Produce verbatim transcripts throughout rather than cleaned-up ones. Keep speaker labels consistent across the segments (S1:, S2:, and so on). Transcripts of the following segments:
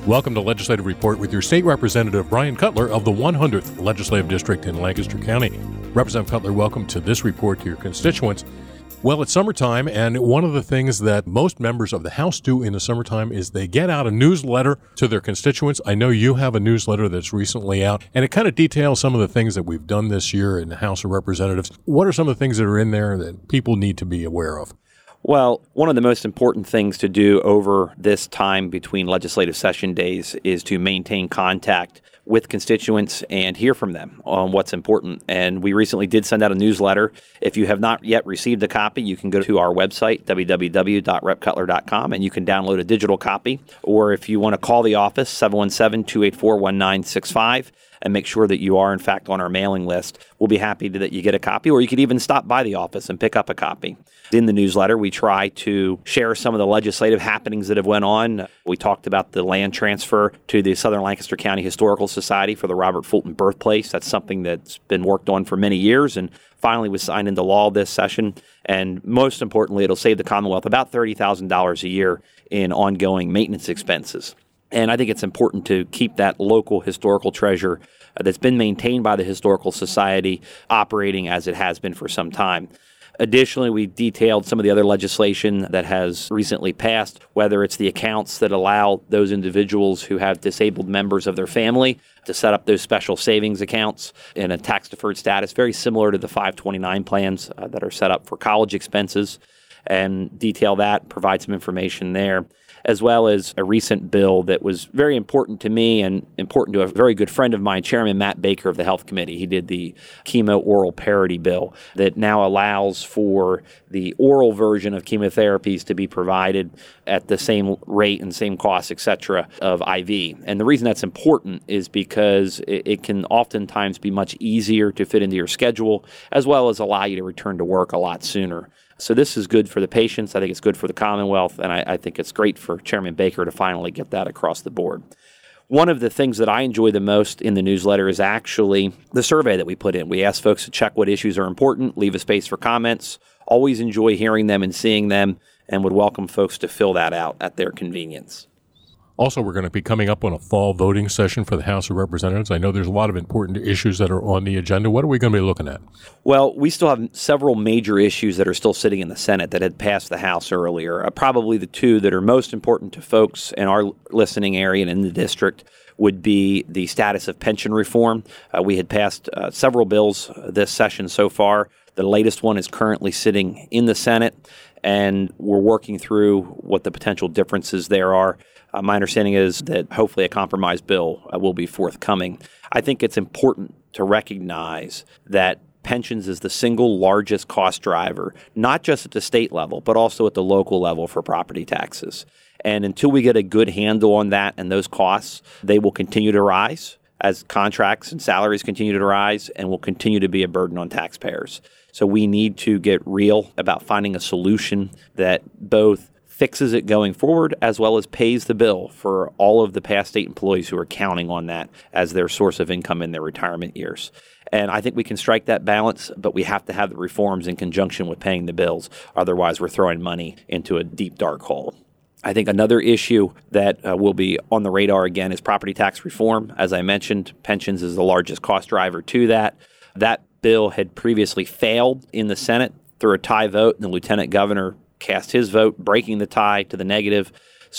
S1: Welcome to Legislative Report with your State Representative Brian Cutler of the one hundredth Legislative District in Lancaster County. Representative Cutler, welcome to this report to your constituents. Well, it's summertime, and one of the things that most members of the House do in the summertime is they get out a newsletter to their constituents. I know you have a newsletter that's recently out, and it kind of details some of the things that we've done this year in the House of Representatives. What are some of the things that are in there that people need to be aware of?
S2: Well, one of the most important things to do over this time between legislative session days is to maintain contact with constituents and hear from them on what's important. And we recently did send out a newsletter. If you have not yet received a copy, you can go to our website, w w w dot rep cutler dot com, and you can download a digital copy. Or if you want to call the office, seven one seven, two eight four, one nine six five, and make sure that you are, in fact, on our mailing list, we'll be happy to, that you get a copy, or you could even stop by the office and pick up a copy. In the newsletter, we try to share some of the legislative happenings that have went on. We talked about the land transfer to the Southern Lancaster County Historical Society for the Robert Fulton birthplace. That's something that's been worked on for many years and finally was signed into law this session. And most importantly, it'll save the Commonwealth about thirty thousand dollars a year in ongoing maintenance expenses. And I think it's important to keep that local historical treasure uh, that's been maintained by the Historical Society operating as it has been for some time. Additionally, we detailed some of the other legislation that has recently passed, whether it's the accounts that allow those individuals who have disabled members of their family to set up those special savings accounts in a tax-deferred status, very similar to the five twenty-nine plans uh, that are set up for college expenses, and detail that, provide some information there, as well as a recent bill that was very important to me and important to a very good friend of mine, Chairman Matt Baker of the Health Committee. He did the chemo oral parity bill that now allows for the oral version of chemotherapies to be provided at the same rate and same cost, et cetera, of I V. And the reason that's important is because it, it can oftentimes be much easier to fit into your schedule, as well as allow you to return to work a lot sooner. So this is good for the patients. I think it's good for the Commonwealth, and I, I think it's great for Chairman Baker to finally get that across the board. One of the things that I enjoy the most in the newsletter is actually the survey that we put in. We ask folks to check what issues are important, leave a space for comments. Always enjoy hearing them and seeing them, and would welcome folks to fill that out at their convenience.
S1: Also, we're going to be coming up on a fall voting session for the House of Representatives. I know there's a lot of important issues that are on the agenda. What are we going to be looking at?
S2: Well, we still have several major issues that are still sitting in the Senate that had passed the House earlier. Uh, probably the two that are most important to folks in our listening area and in the district would be the status of pension reform. Uh, we had passed uh, several bills this session so far. The latest one is currently sitting in the Senate, and we're working through what the potential differences there are. Uh, my understanding is that hopefully a compromise bill uh, will be forthcoming. I think it's important to recognize that pensions is the single largest cost driver, not just at the state level, but also at the local level for property taxes. And until we get a good handle on that and those costs, they will continue to rise as contracts and salaries continue to rise, and will continue to be a burden on taxpayers. So we need to get real about finding a solution that both fixes it going forward, as well as pays the bill for all of the past state employees who are counting on that as their source of income in their retirement years. And I think we can strike that balance, but we have to have the reforms in conjunction with paying the bills. Otherwise, we're throwing money into a deep, dark hole. I think another issue that uh, will be on the radar again is property tax reform. As I mentioned, pensions is the largest cost driver to that. That bill had previously failed in the Senate through a tie vote, and the lieutenant governor cast his vote, breaking the tie to the negative.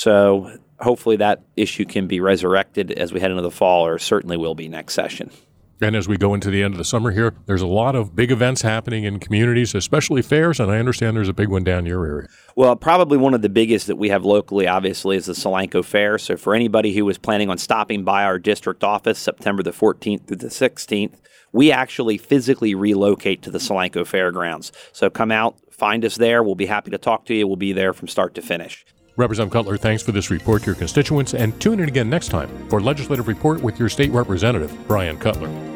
S2: So hopefully that issue can be resurrected as we head into the fall, or certainly will be next session.
S1: And as we go into the end of the summer here, there's a lot of big events happening in communities, especially fairs, and I understand there's a big one down your area.
S2: Well, probably one of the biggest that we have locally, obviously, is the Solanco Fair. So for anybody who was planning on stopping by our district office September the fourteenth through the sixteenth, we actually physically relocate to the Solanco Fairgrounds. So come out, find us there. We'll be happy to talk to you. We'll be there from start to finish.
S1: Representative Cutler, thanks for this report to your constituents, and tune in again next time for Legislative Report with your state representative, Brian Cutler.